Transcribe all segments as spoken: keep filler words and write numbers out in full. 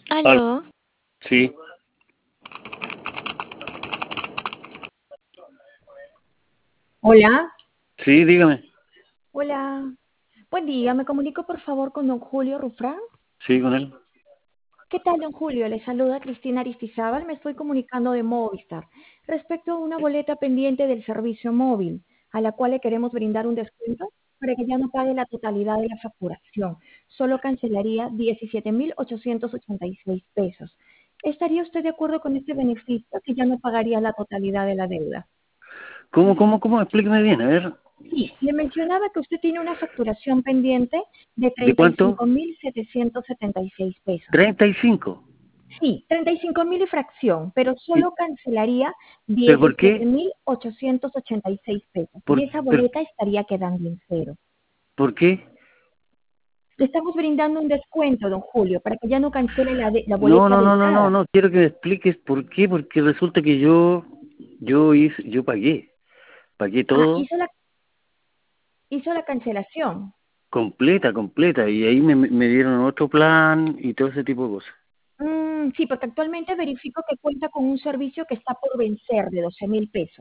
Al- Aló, Sí, Hola, sí, dígame. hola. Buen día, me comunico por favor con don Julio Rufrán. Sí, con él. ¿Qué tal, don Julio? Le saluda Cristina Aristizábal, me estoy comunicando de Movistar respecto a una boleta pendiente del servicio móvil, a la cual le queremos brindar un descuento para que ya no pague la totalidad de la facturación. Solo cancelaría diecisiete mil ochocientos ochenta y seis pesos. ¿Estaría usted de acuerdo con este beneficio que ya no pagaría la totalidad de la deuda? ¿Cómo, cómo, cómo? Explíqueme bien, a ver. Sí, le mencionaba que usted tiene una facturación pendiente de ¿De treinta y cuánto? cinco mil setecientos setenta y seis pesos. Treinta y cinco. Sí, treinta y cinco mil y fracción, pero ¿Y, solo cancelaría pero por diecisiete qué? mil ochocientos ochenta y seis pesos ¿Por, y esa pero, boleta estaría quedando en cero. ¿por qué? Le estamos brindando un descuento, don Julio, para que ya no cancele la, de- la No, boleta no, no, no, no, adeudada. no. Quiero que me expliques por qué, porque resulta que yo, yo hice, yo pagué, pagué Ah, todo, hizo la, hizo la cancelación. completa, completa, y ahí me, me dieron otro plan y todo ese tipo de cosas. Mm, sí, porque actualmente verifico que cuenta con un servicio que está por vencer de doce mil pesos.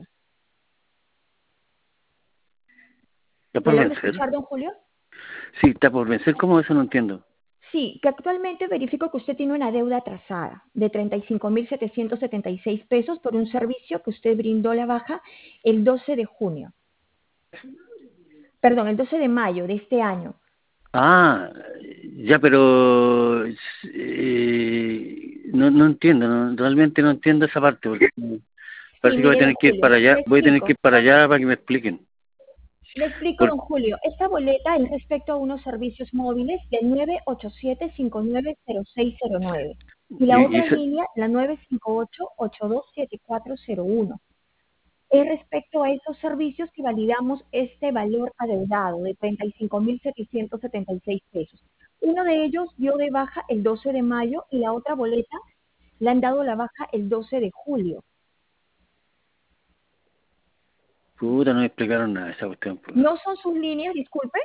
¿Está ¿Me por logra vencer? escuchar, don Julio? Sí, está por vencer. ¿Cómo eso no entiendo? Sí, que actualmente verifico que usted tiene una deuda atrasada de treinta y cinco mil setecientos setenta y seis pesos por un servicio que usted brindó la baja el doce de junio, perdón, el doce de mayo de este año. Ah, ya, pero eh, no, no entiendo, no- realmente no entiendo esa parte, porque Sí, parece que voy a mire, don tener que ir Julio, para allá, le voy a tener que ir explico. para allá para que me expliquen. Le explico, Por- don Julio, esta boleta es respecto a unos servicios móviles de nueve ocho siete cinco nueve cero seis cero nueve y la y, y otra se- línea, la nueve cinco ocho ocho dos siete cuatro cero uno. Es respecto a esos servicios que validamos este valor adeudado de treinta y cinco mil setecientos setenta y seis pesos. Uno de ellos dio de baja el doce de mayo y la otra boleta le han dado la baja el doce de julio. puta, no me explicaron nada de esa cuestión. Pues. No son sus líneas, disculpe,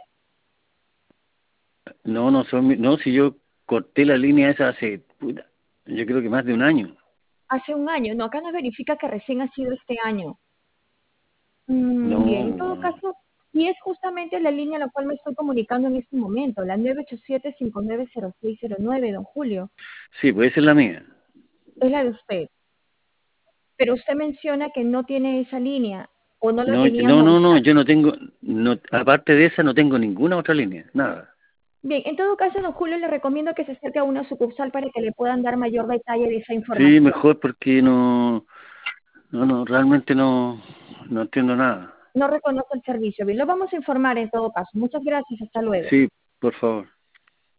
No, no son, mi- no, si yo corté la línea esa hace, puta, yo creo que más de un año. hace un año. No, acá nos verifica que recién ha sido este año. Mm, bien, en todo No, caso, y es justamente la línea a la cual me estoy comunicando en este momento, la nueve ocho siete cinco nueve cero seis cero nueve, don Julio. sí, pues esa es la mía. Es la de usted. Pero usted menciona que no tiene esa línea o no la No, tenía no, no, no, Movistar. yo no tengo, no, aparte de esa no tengo ninguna otra línea, nada. Bien, en todo caso, don Julio, le recomiendo que se acerque a una sucursal para que le puedan dar mayor detalle de esa Sí, información. mejor porque no, no, no, realmente no, no entiendo nada. No reconoce el servicio. Bien, lo vamos a informar en todo caso. Muchas gracias. Hasta luego. Sí, por favor.